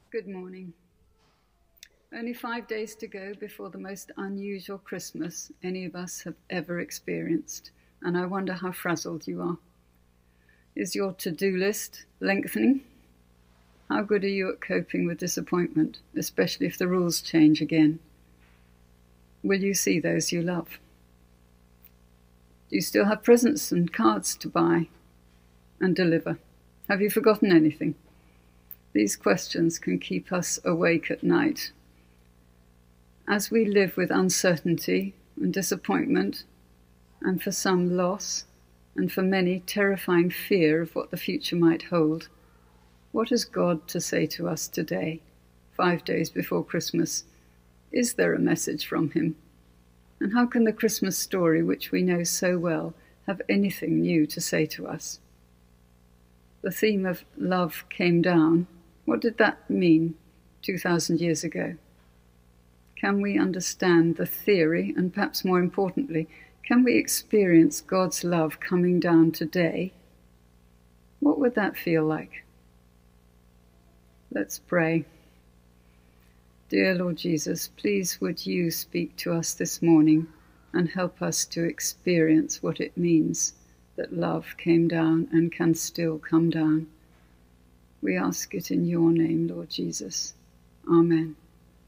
Good morning. Only 5 days to go before the most unusual Christmas any of us have ever experienced, and I wonder how frazzled you are. Is your to-do list lengthening? How good are you at coping with disappointment, especially if the rules change again? Will you see those you love? Do you still have presents and cards to buy and deliver? Have you forgotten anything? These questions can keep us awake at night. As we live with uncertainty and disappointment, and for some loss, and for many terrifying fear of what the future might hold, what has God to say to us today, 5 days before Christmas? Is there a message from him? And how can the Christmas story, which we know so well, have anything new to say to us? The theme of love came down. What did that mean 2,000 years ago? Can we understand the theory, and perhaps more importantly, can we experience God's love coming down today? What would that feel like? Let's pray. Dear Lord Jesus, please would you speak to us this morning and help us to experience what it means that love came down and can still come down. We ask it in your name, Lord Jesus. Amen.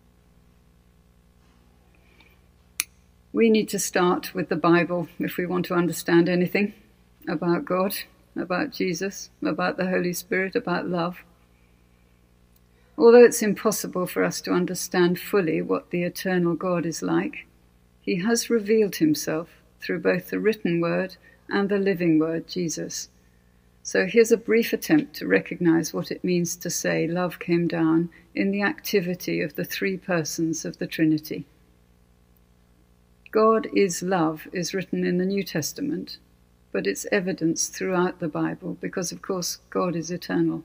We need to start with the Bible if we want to understand anything about God, about Jesus, about the Holy Spirit, about love. Although it's impossible for us to understand fully what the eternal God is like, he has revealed himself through both the written word and the living word, Jesus. So here's a brief attempt to recognize what it means to say love came down in the activity of the three persons of the Trinity. God is love is written in the New Testament, but it's evidenced throughout the Bible because, of course, God is eternal.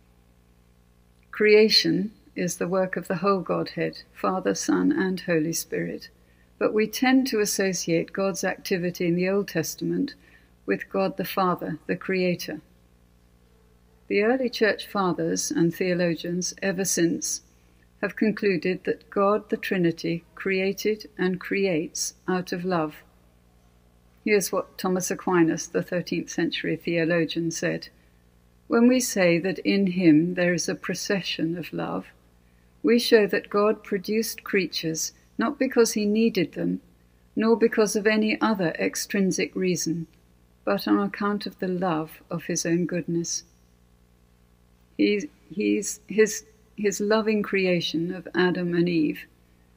Creation is the work of the whole Godhead, Father, Son, and Holy Spirit. But we tend to associate God's activity in the Old Testament with God the Father, the Creator. The early church fathers and theologians ever since have concluded that God, the Trinity, created and creates out of love. Here's what Thomas Aquinas, the 13th century theologian, said. When we say that in him there is a procession of love, we show that God produced creatures not because he needed them, nor because of any other extrinsic reason, but on account of the love of his own goodness. His loving creation of Adam and Eve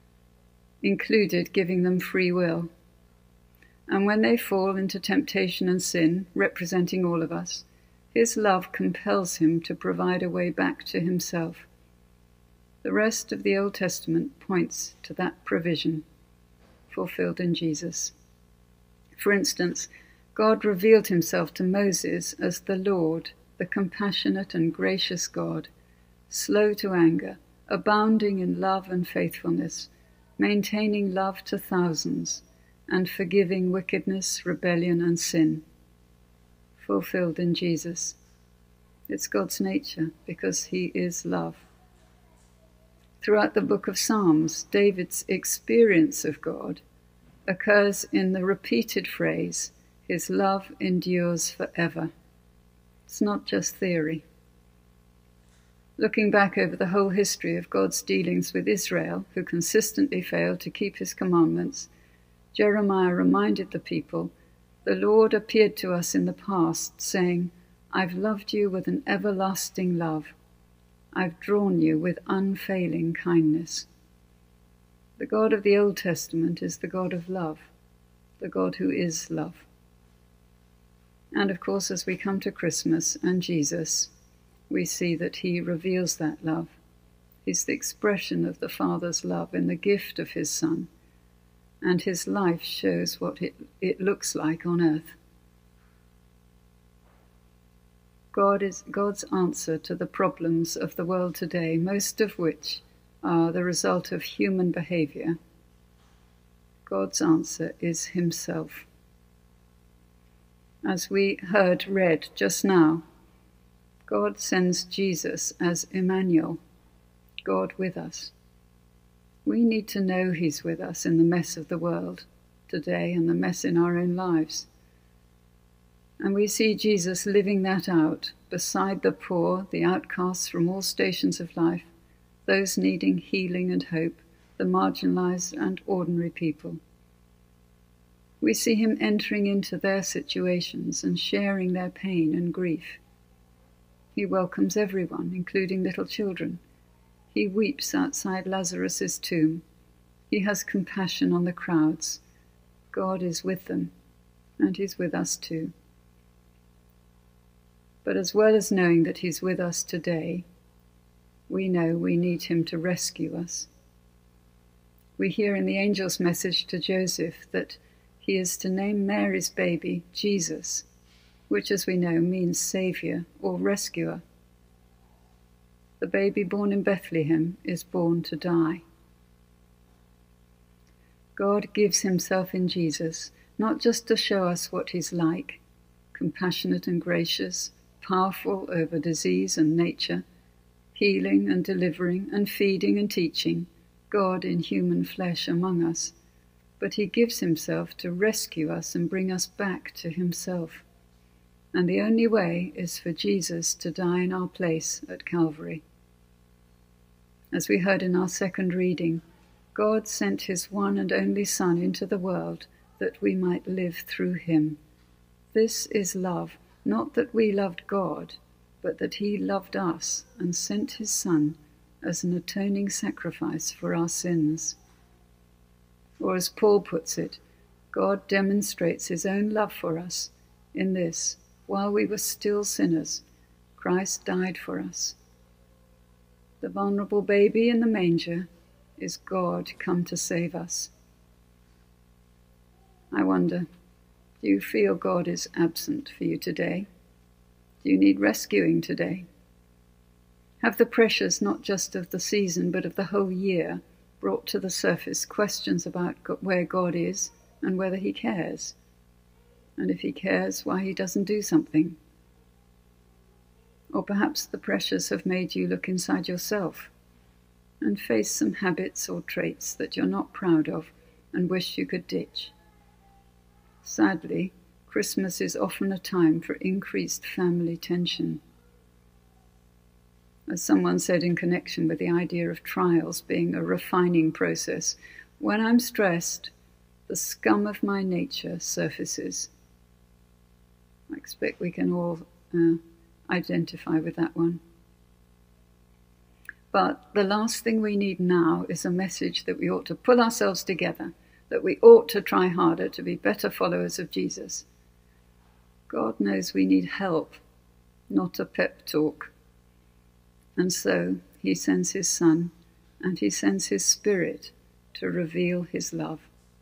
included giving them free will. And when they fall into temptation and sin, representing all of us, his love compels him to provide a way back to himself. The rest of the Old Testament points to that provision fulfilled in Jesus. For instance, God revealed himself to Moses as the Lord, the compassionate and gracious God, slow to anger, abounding in love and faithfulness, maintaining love to thousands, and forgiving wickedness, rebellion, and sin. Fulfilled in Jesus. It's God's nature because he is love. Throughout the book of Psalms, David's experience of God occurs in the repeated phrase, his love endures forever. It's not just theory. Looking back over the whole history of God's dealings with Israel, who consistently failed to keep his commandments, Jeremiah reminded the people, the Lord appeared to us in the past, saying, I've loved you with an everlasting love. I've drawn you with unfailing kindness. The God of the Old Testament is the God of love, the God who is love. And of course, as we come to Christmas and Jesus, we see that he reveals that love. He's the expression of the Father's love in the gift of his Son. And his life shows what it looks like on earth. God is God's answer to the problems of the world today, most of which are the result of human behavior. God's answer is himself. As we heard read just now, God sends Jesus as Emmanuel, God with us. We need to know he's with us in the mess of the world today and the mess in our own lives. And we see Jesus living that out beside the poor, the outcasts from all stations of life, those needing healing and hope, the marginalized and ordinary people. We see him entering into their situations and sharing their pain and grief. He welcomes everyone, including little children. He weeps outside Lazarus' tomb. He has compassion on the crowds. God is with them, and he's with us too. But as well as knowing that he's with us today, we know we need him to rescue us. We hear in the angel's message to Joseph that he is to name Mary's baby Jesus, which, as we know, means Saviour or Rescuer. The baby born in Bethlehem is born to die. God gives himself in Jesus, not just to show us what he's like, compassionate and gracious, powerful over disease and nature, healing and delivering and feeding and teaching, God in human flesh among us, but he gives himself to rescue us and bring us back to himself. And the only way is for Jesus to die in our place at Calvary. As we heard in our second reading, God sent his one and only Son into the world that we might live through him. This is love, not that we loved God, but that he loved us and sent his Son as an atoning sacrifice for our sins. Or as Paul puts it, God demonstrates his own love for us in this: while we were still sinners, Christ died for us. The vulnerable baby in the manger is God come to save us. I wonder, do you feel God is absent for you today? Do you need rescuing today? Have the pressures not just of the season but of the whole year brought to the surface questions about where God is and whether he cares? And if he cares, why he doesn't do something? Or perhaps the pressures have made you look inside yourself and face some habits or traits that you're not proud of and wish you could ditch. Sadly, Christmas is often a time for increased family tension. As someone said in connection with the idea of trials being a refining process, when I'm stressed, the scum of my nature surfaces. I expect we can all identify with that one. But the last thing we need now is a message that we ought to pull ourselves together, that we ought to try harder to be better followers of Jesus. God knows we need help, not a pep talk. And so he sends his Son, and he sends his Spirit to reveal his love.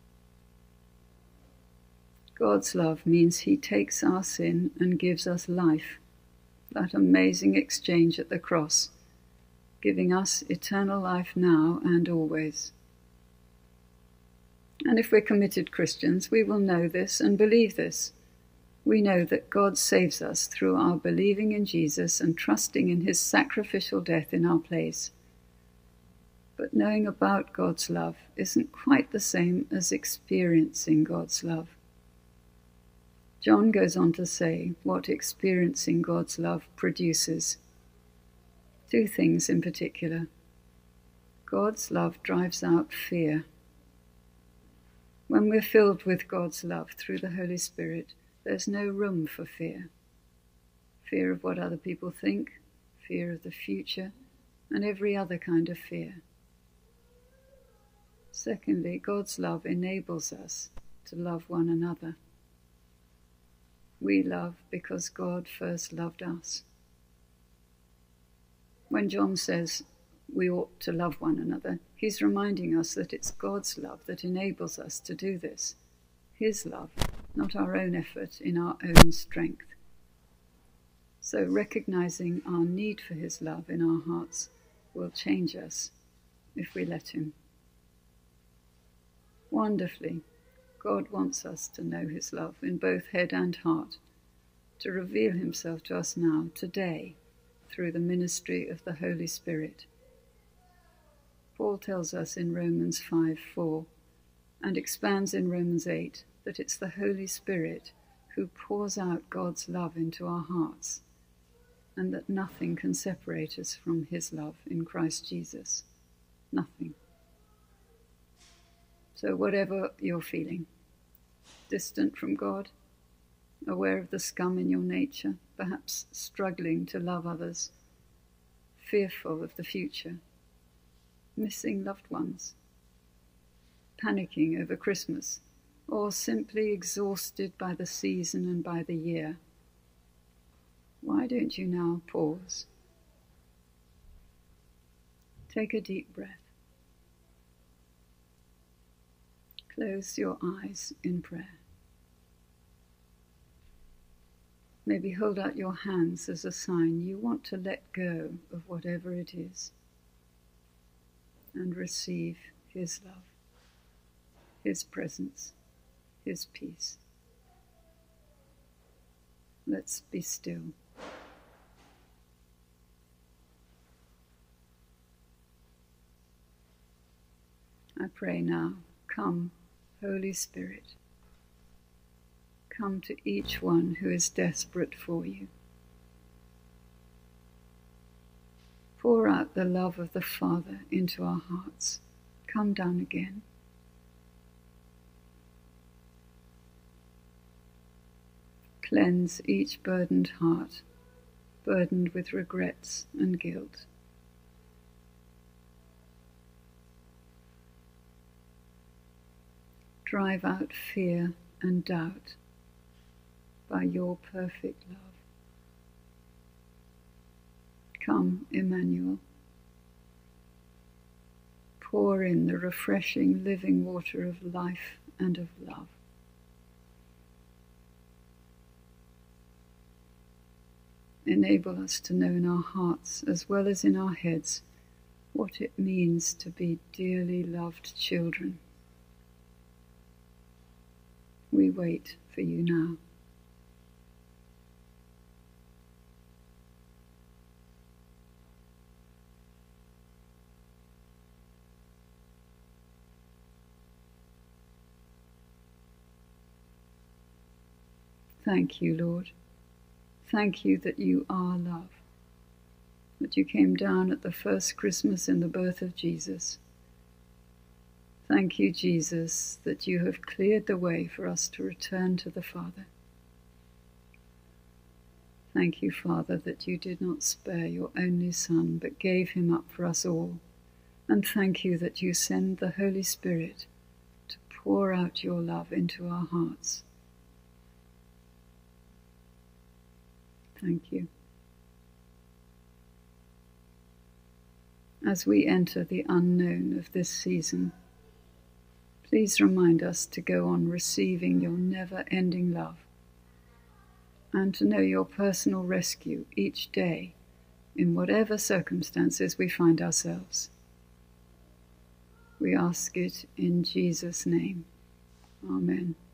God's love means he takes our sin and gives us life, that amazing exchange at the cross, giving us eternal life now and always. And if we're committed Christians, we will know this and believe this. We know that God saves us through our believing in Jesus and trusting in his sacrificial death in our place. But knowing about God's love isn't quite the same as experiencing God's love. John goes on to say what experiencing God's love produces. Two things in particular. God's love drives out fear. When we're filled with God's love through the Holy Spirit, there's no room for fear. Fear of what other people think, fear of the future, and every other kind of fear. Secondly, God's love enables us to love one another. We love because God first loved us. When John says we ought to love one another, he's reminding us that it's God's love that enables us to do this. His love, not our own effort in our own strength. So recognizing our need for his love in our hearts will change us if we let him. Wonderfully, God wants us to know his love in both head and heart, to reveal himself to us now, today, through the ministry of the Holy Spirit. Paul tells us in Romans 5:4 and expands in Romans 8 that it's the Holy Spirit who pours out God's love into our hearts, and that nothing can separate us from his love in Christ Jesus. Nothing. So whatever you're feeling, distant from God, aware of the scum in your nature, perhaps struggling to love others, fearful of the future, missing loved ones, panicking over Christmas, or simply exhausted by the season and by the year, why don't you now pause? Take a deep breath. Close your eyes in prayer. Maybe hold out your hands as a sign you want to let go of whatever it is and receive his love, his presence, his peace. Let's be still. I pray now, come, Holy Spirit. Come to each one who is desperate for you. Pour out the love of the Father into our hearts. Come down again. Cleanse each burdened heart, burdened with regrets and guilt. Drive out fear and doubt by your perfect love. Come, Emmanuel. Pour in the refreshing living water of life and of love. Enable us to know in our hearts as well as in our heads what it means to be dearly loved children. We wait for you now. Thank you, Lord. Thank you that you are love, that you came down at the first Christmas in the birth of Jesus. Thank you, Jesus, that you have cleared the way for us to return to the Father. Thank you, Father, that you did not spare your only Son, but gave him up for us all. And thank you that you send the Holy Spirit to pour out your love into our hearts. Thank you. As we enter the unknown of this season, please remind us to go on receiving your never-ending love and to know your personal rescue each day in whatever circumstances we find ourselves. We ask it in Jesus' name. Amen.